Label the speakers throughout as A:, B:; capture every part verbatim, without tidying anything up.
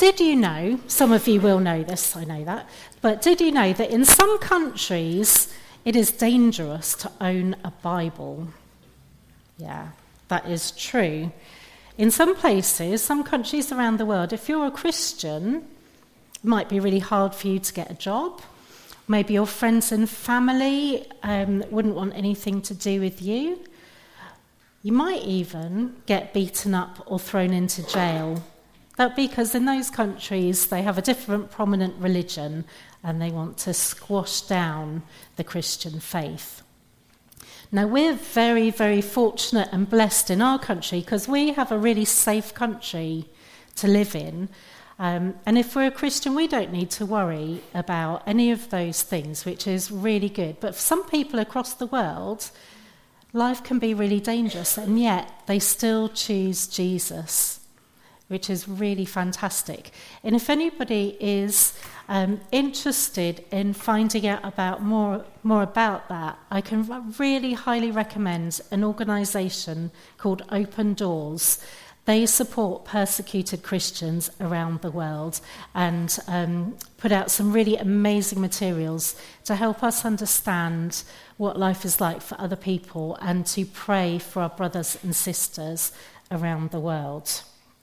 A: did you know, some of you will know this, I know that, but did you know that in some countries it is dangerous to own a Bible? Yeah, that is true. In some places, some countries around the world, if you're a Christian, it might be really hard for you to get a job. Maybe your friends and family um, wouldn't want anything to do with you. You might even get beaten up or thrown into jail. That's because in those countries, they have a different prominent religion and they want to squash down the Christian faith. Now, we're very, very fortunate and blessed in our country because we have a really safe country to live in. Um, and if we're a Christian, we don't need to worry about any of those things, which is really good. But for some people across the world, life can be really dangerous, and yet they still choose Jesus, which is really fantastic. And if anybody is um, interested in finding out about more more about that, I can really highly recommend an organisation called Open Doors. They support persecuted Christians around the world and um, put out some really amazing materials to help us understand what life is like for other people and to pray for our brothers and sisters around the world.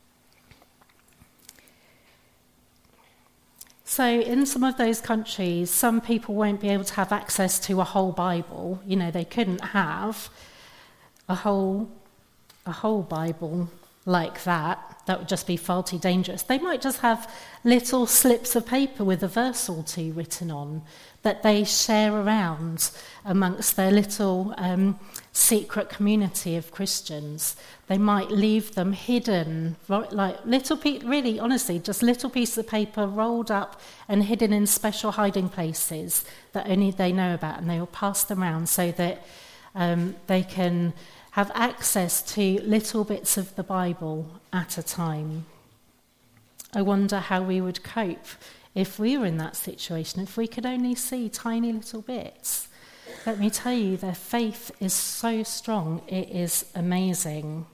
A: So in some of those countries, some people won't be able to have access to a whole Bible. You know, they couldn't have a whole a whole Bible like that. That would just be far too dangerous. They might just have little slips of paper with a verse or two written on that they share around amongst their little um, secret community of Christians. They might leave them hidden, like little, pe- really, honestly, just little pieces of paper rolled up and hidden in special hiding places that only they know about, and they will pass them around so that um, they can have access to little bits of the Bible at a time. I wonder how we would cope if we were in that situation, if we could only see tiny little bits. Let me tell you, their faith is so strong, it is amazing.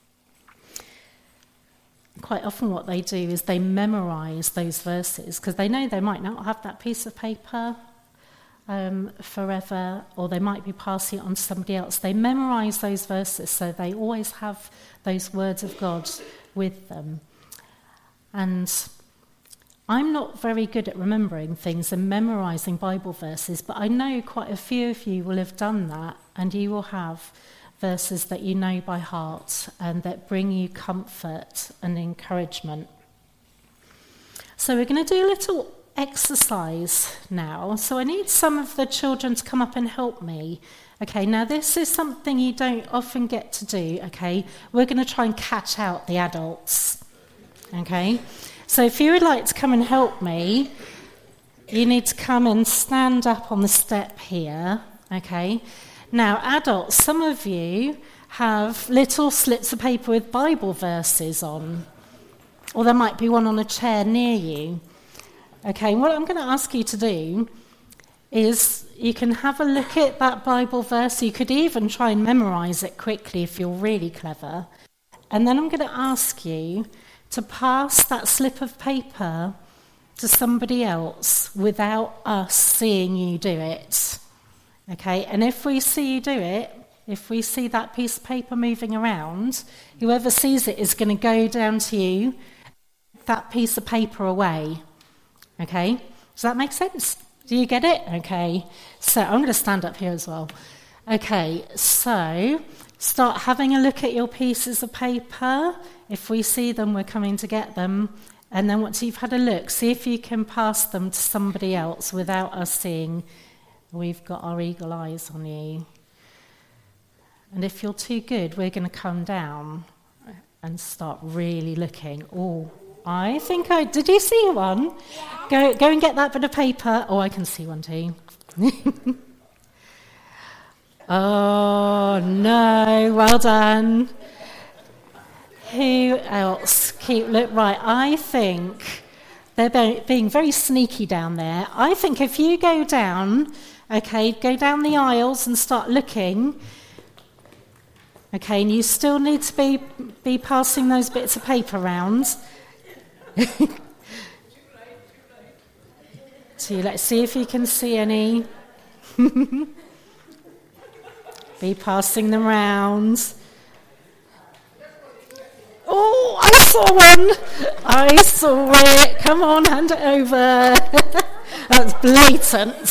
A: Quite often what they do is they memorize those verses because they know they might not have that piece of paper um, forever, or they might be passing it on to somebody else. They memorize those verses so they always have those words of God with them. And I'm not very good at remembering things and memorizing Bible verses, but I know quite a few of you will have done that, and you will have verses that you know by heart and that bring you comfort and encouragement. So we're going to do a little exercise now. So I need some of the children to come up and help me. Okay, now this is something you don't often get to do, okay? We're going to try and catch out the adults, okay? So if you would like to come and help me, you need to come and stand up on the step here, okay? Now, adults, some of you have little slips of paper with Bible verses on, or there might be one on a chair near you. Okay, what I'm going to ask you to do is you can have a look at that Bible verse. You could even try and memorize it quickly if you're really clever. And then I'm going to ask you to pass that slip of paper to somebody else without us seeing you do it. Okay, and if we see you do it, if we see that piece of paper moving around, whoever sees it is going to go down to you, that piece of paper away. Okay, does that make sense? Do you get it? Okay, so I'm going to stand up here as well. Okay, so start having a look at your pieces of paper. If we see them, we're coming to get them. And then once you've had a look, see if you can pass them to somebody else without us seeing. We've got our eagle eyes on you. And if you're too good, we're going to come down and start really looking. Oh, I think I... Did you see one? Yeah. Go, go and get that bit of paper. Oh, I can see one too. Oh, no. Well done. Who else? Keep look right. I think they're being very sneaky down there. I think if you go down, okay, go down the aisles and start looking, okay, and you still need to be be passing those bits of paper around. So let's see if you can see any. Be passing them round. Oh, I saw one. I saw it. Come on, hand it over. That's blatant.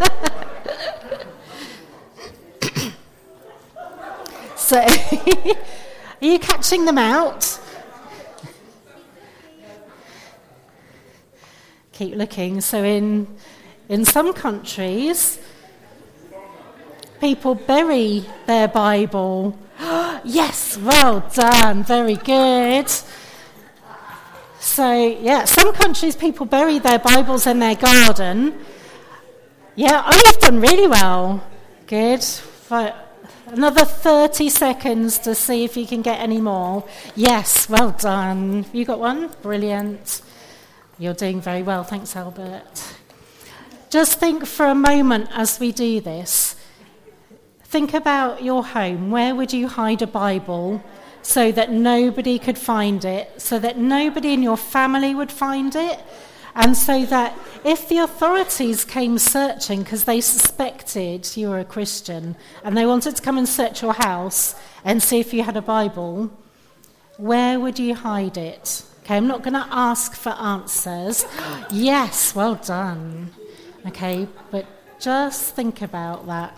A: So, are you catching them out? Keep looking. So in in some countries, people bury their Bible. Yes, well done, very good. So, yeah, some countries people bury their Bibles in their garden. Yeah, oh, you've done really well. Good. Right. Another thirty seconds to see if you can get any more. Yes, well done. You got one? Brilliant. You're doing very well. Thanks, Albert. Just think for a moment as we do this. Think about your home. Where would you hide a Bible so that nobody could find it, so that nobody in your family would find it, and so that if the authorities came searching because they suspected you were a Christian and they wanted to come and search your house and see if you had a Bible, where would you hide it? Okay, I'm not going to ask for answers. Yes, well done. Okay, but just think about that.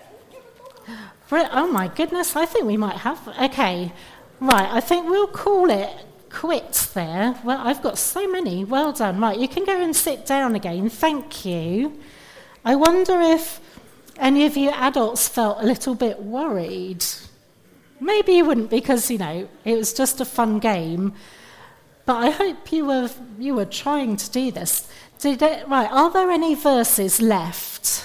A: Oh my goodness, I think we might have... Okay, right, I think we'll call it quits there. Well, I've got so many. Well done. Right, you can go and sit down again. Thank you. I wonder if any of you adults felt a little bit worried. Maybe you wouldn't because, you know, it was just a fun game. But I hope you were you were trying to do this. Did it, right, are there any verses left?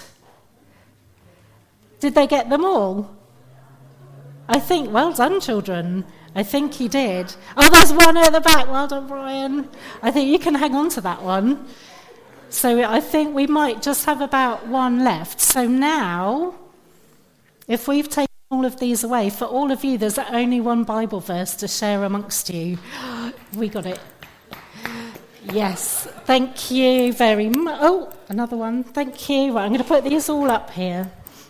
A: Did they get them all? I think, well done, children. I think he did. Oh, there's one at the back. Well done, Brian. I think you can hang on to that one. So I think we might just have about one left. So now, if we've taken all of these away, for all of you, there's only one Bible verse to share amongst you. We got it. Yes, thank you very much. Oh, another one. Thank you. Right, I'm going to put these all up here.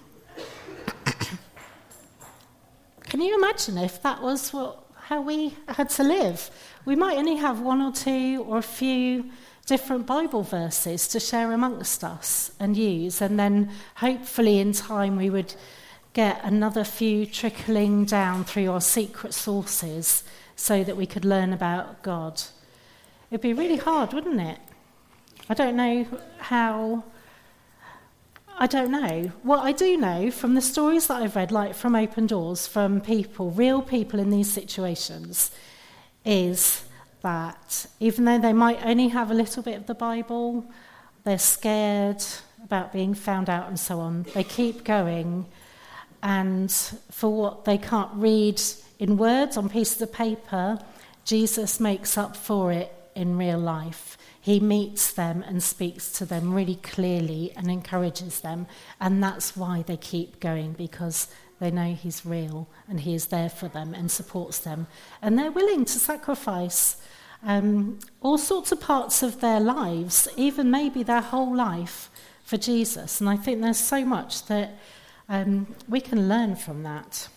A: Can you imagine if that was what, how we had to live? We might only have one or two or a few different Bible verses to share amongst us and use, and then hopefully in time we would get another few trickling down through our secret sources so that we could learn about God. It'd be really hard, wouldn't it? I don't know how... I don't know. What I do know from the stories that I've read, like from Open Doors, from people, real people in these situations, is that even though they might only have a little bit of the Bible, they're scared about being found out and so on. They keep going, and for what they can't read in words on pieces of paper, Jesus makes up for it in real life. He meets them and speaks to them really clearly and encourages them. And that's why they keep going, because they know he's real and he is there for them and supports them. And they're willing to sacrifice um, all sorts of parts of their lives, even maybe their whole life, for Jesus. And I think there's so much that um, we can learn from that.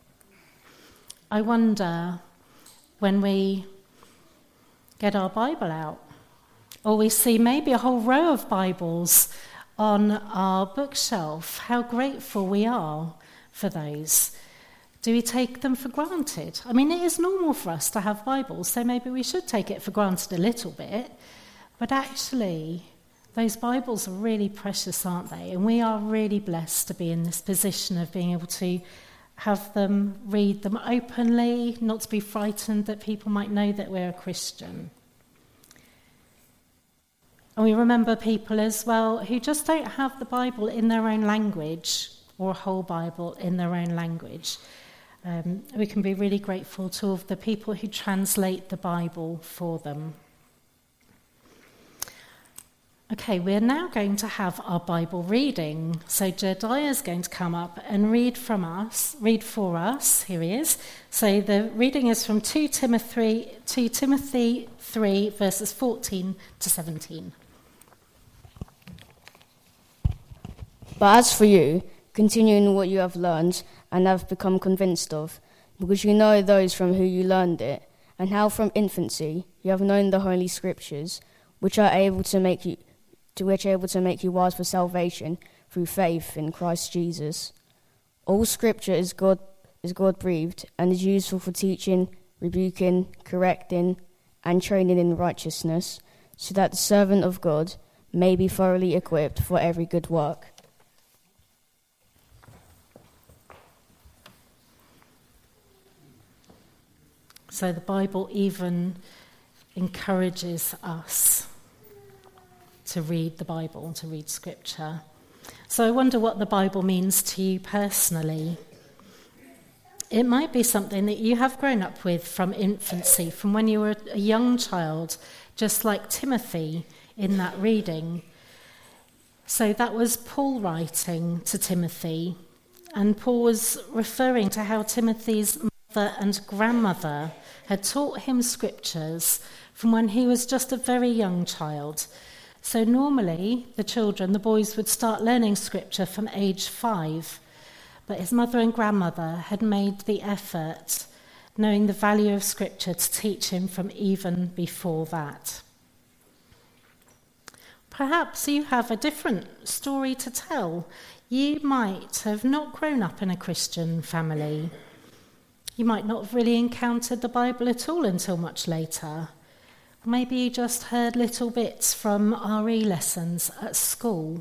A: I wonder when we get our Bible out, or we see maybe a whole row of Bibles on our bookshelf, how grateful we are for those. Do we take them for granted? I mean, it is normal for us to have Bibles, so maybe we should take it for granted a little bit. But actually, those Bibles are really precious, aren't they? And we are really blessed to be in this position of being able to have them, read them openly, not to be frightened that people might know that we're a Christian. And we remember people as well who just don't have the Bible in their own language, or a whole Bible in their own language. Um, we can be really grateful to all of the people who translate the Bible for them. Okay, we're now going to have our Bible reading. So Jediah is going to come up and read from us, read for us. Here he is. So the reading is from Second Timothy, Second Timothy three, verses fourteen to seventeen.
B: But as for you, continue in what you have learned and have become convinced of, because you know those from whom you learned it, and how from infancy you have known the Holy Scriptures, which are able to make you, to which are able to make you wise for salvation through faith in Christ Jesus. All Scripture is God is God-breathed and is useful for teaching, rebuking, correcting, and training in righteousness, so that the servant of God may be thoroughly equipped for every good work.
A: So the Bible even encourages us to read the Bible, to read Scripture. So I wonder what the Bible means to you personally. It might be something that you have grown up with from infancy, from when you were a young child, just like Timothy in that reading. So that was Paul writing to Timothy, and Paul was referring to how Timothy's mother and grandmother had taught him scriptures from when he was just a very young child. So normally the children, the boys, would start learning scripture from age five, but his mother and grandmother had made the effort, knowing the value of scripture, to teach him from even before that. Perhaps you have a different story to tell. You might have not grown up in a Christian family. You might not have really encountered the Bible at all until much later. Maybe you just heard little bits from R E lessons at school.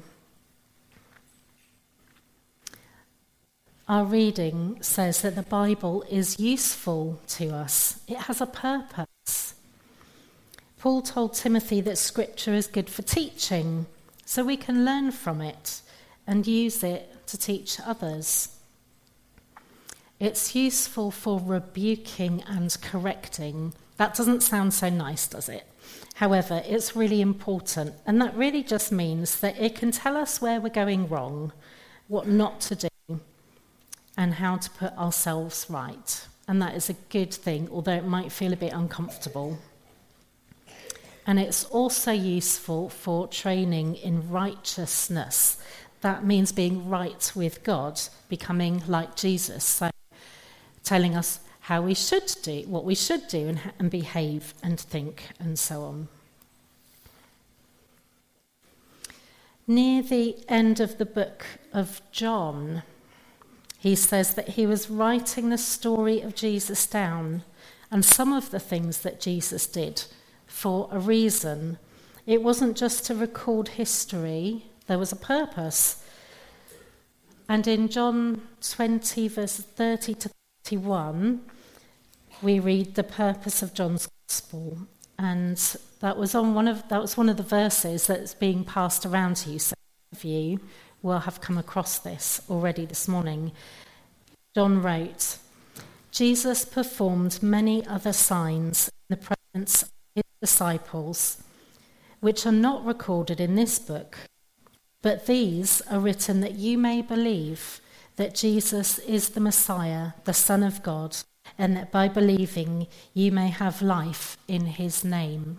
A: Our reading says that the Bible is useful to us. It has a purpose. Paul told Timothy that Scripture is good for teaching, so we can learn from it and use it to teach others. It's useful for rebuking and correcting. That doesn't sound so nice, does it? However, it's really important, and that really just means that it can tell us where we're going wrong, what not to do, and how to put ourselves right. And that is a good thing, although it might feel a bit uncomfortable. And it's also useful for training in righteousness. That means being right with God, becoming like Jesus, so telling us how we should do, what we should do, and, and behave and think and so on. Near the end of the book of John, he says that he was writing the story of Jesus down and some of the things that Jesus did for a reason. It wasn't just to record history, there was a purpose. And in John twenty, verses thirty to thirty-one, we read the purpose of John's Gospel. And that was on one of that was one of the verses that's being passed around to you. So some of you will have come across this already this morning. John wrote, Jesus performed many other signs in the presence of his disciples, which are not recorded in this book, but these are written that you may believe that Jesus is the Messiah, the Son of God, and that by believing you may have life in his name.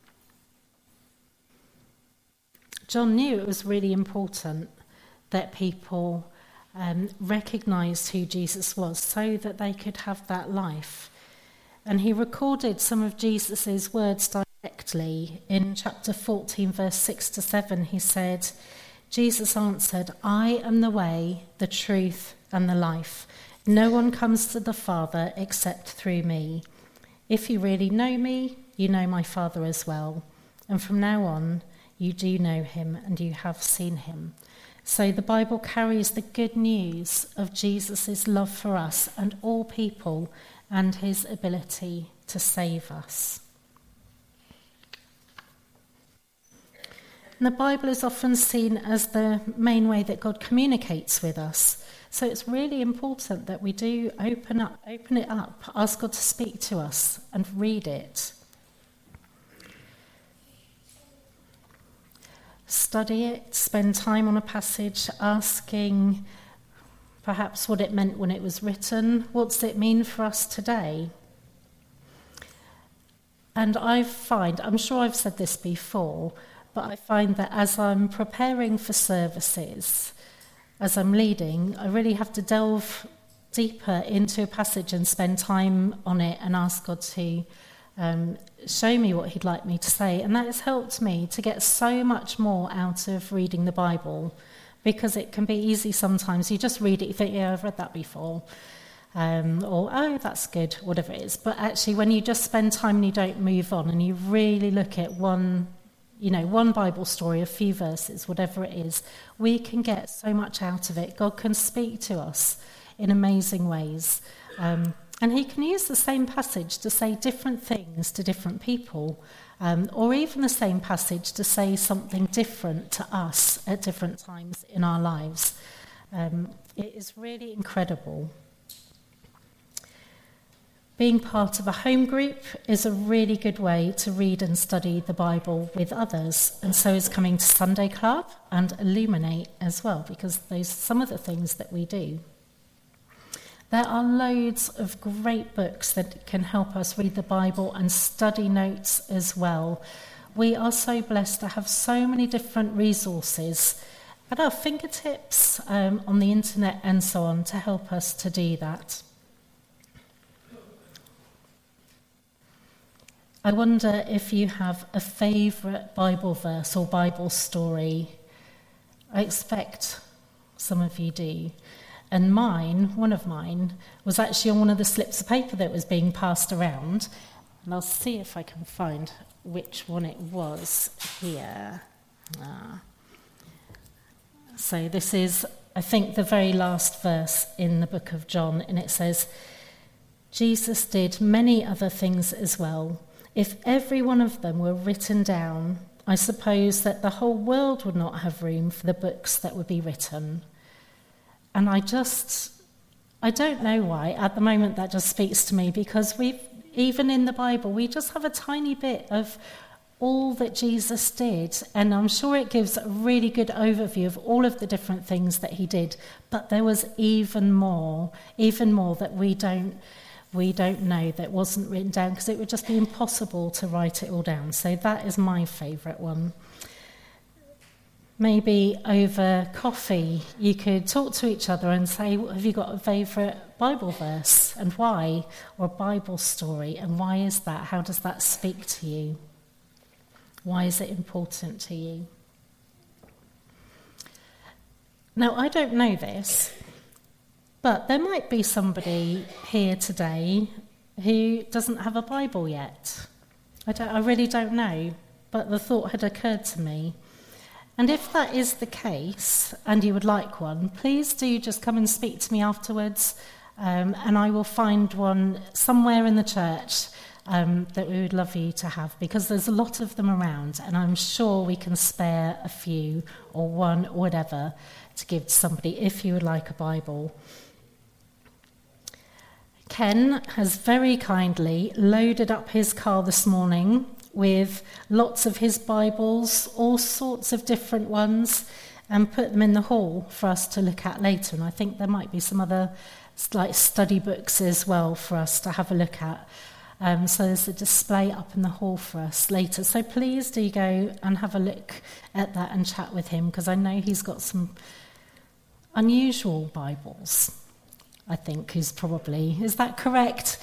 A: John knew it was really important that people um, recognised who Jesus was so that they could have that life. And he recorded some of Jesus' words directly. In chapter fourteen, verse six to seven, he said, Jesus answered, I am the way, the truth, and the life. No one comes to the Father except through me. If you really know me, you know my Father as well. And from now on, you do know him and you have seen him. So the Bible carries the good news of Jesus' love for us and all people and his ability to save us. And the Bible is often seen as the main way that God communicates with us. So it's really important that we do open up, open it up, ask God to speak to us and read it. Study it, spend time on a passage asking perhaps what it meant when it was written. What's it mean for us today? And I find, I'm sure I've said this before, but I find that as I'm preparing for services, as I'm leading, I really have to delve deeper into a passage and spend time on it and ask God to um, show me what he'd like me to say. And that has helped me to get so much more out of reading the Bible, because it can be easy sometimes. You just read it, you think, yeah, I've read that before. Um, or, oh, that's good, whatever it is. But actually, when you just spend time and you don't move on and you really look at one, you know, one Bible story, a few verses, whatever it is, we can get so much out of it. God can speak to us in amazing ways. Um, and he can use the same passage to say different things to different people, um, or even the same passage to say something different to us at different times in our lives. Um, it is really incredible. Being part of a home group is a really good way to read and study the Bible with others, and so is coming to Sunday Club and Illuminate as well, because those are some of the things that we do. There are loads of great books that can help us read the Bible and study notes as well. We are so blessed to have so many different resources at our fingertips um, on the internet and so on to help us to do that. I wonder if you have a favourite Bible verse or Bible story. I expect some of you do. And mine, one of mine, was actually on one of the slips of paper that was being passed around. And I'll see if I can find which one it was here. Ah. So this is, I think, the very last verse in the book of John. And it says, Jesus did many other things as well. If every one of them were written down, I suppose that the whole world would not have room for the books that would be written. And I just, I don't know why, at the moment that just speaks to me, because we've, even in the Bible, we just have a tiny bit of all that Jesus did. And I'm sure it gives a really good overview of all of the different things that he did. But there was even more, even more that we don't, we don't know, that wasn't written down, because it would just be impossible to write it all down. So that is my favourite one. Maybe over coffee, you could talk to each other and say, have you got a favourite Bible verse and why? Or a Bible story, and why is that? How does that speak to you? Why is it important to you? Now, I don't know this, but there might be somebody here today who doesn't have a Bible yet. I, don't, I really don't know, but the thought had occurred to me. And if that is the case, and you would like one, please do just come and speak to me afterwards, um, and I will find one somewhere in the church um, that we would love you to have, because there's a lot of them around, and I'm sure we can spare a few, or one, or whatever, to give to somebody if you would like a Bible. Ken has very kindly loaded up his car this morning with lots of his Bibles, all sorts of different ones, and put them in the hall for us to look at later. And I think there might be some other like study books as well for us to have a look at. Um, so there's a display up in the hall for us later. So please do go and have a look at that and chat with him, because I know he's got some unusual Bibles, I think, is probably, is that correct?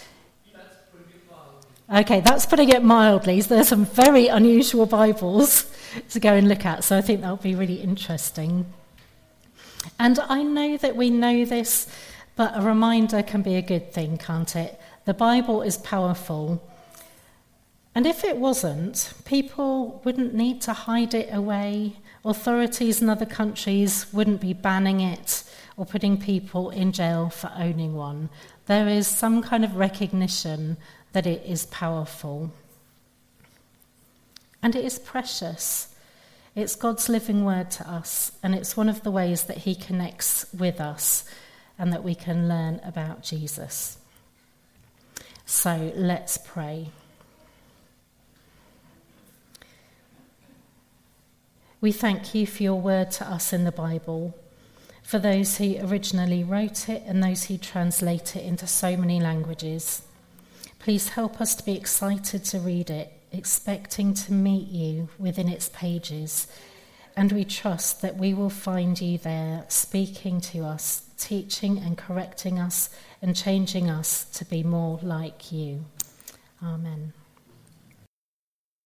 A: Okay, that's putting it mildly. There's some very unusual Bibles to go and look at, so I think that'll be really interesting. And I know that we know this, but a reminder can be a good thing, can't it? The Bible is powerful. And if it wasn't, people wouldn't need to hide it away. Authorities in other countries wouldn't be banning it or putting people in jail for owning one. There is some kind of recognition that it is powerful. And it is precious. It's God's living word to us, and it's one of the ways that he connects with us and that we can learn about Jesus. So let's pray. We thank you for your word to us in the Bible, for those who originally wrote it and those who translate it into so many languages. Please help us to be excited to read it, expecting to meet you within its pages, And we trust that we will find you there speaking to us, teaching and correcting us and changing us to be more like you. Amen.